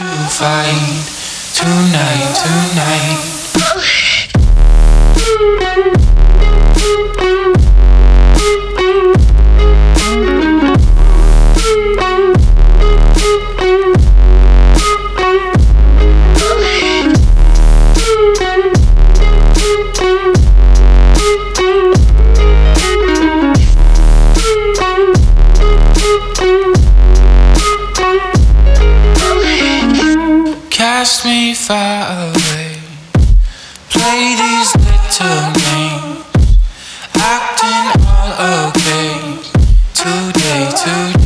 to fight tonight. Cast me far away, play these little games, acting all okay today.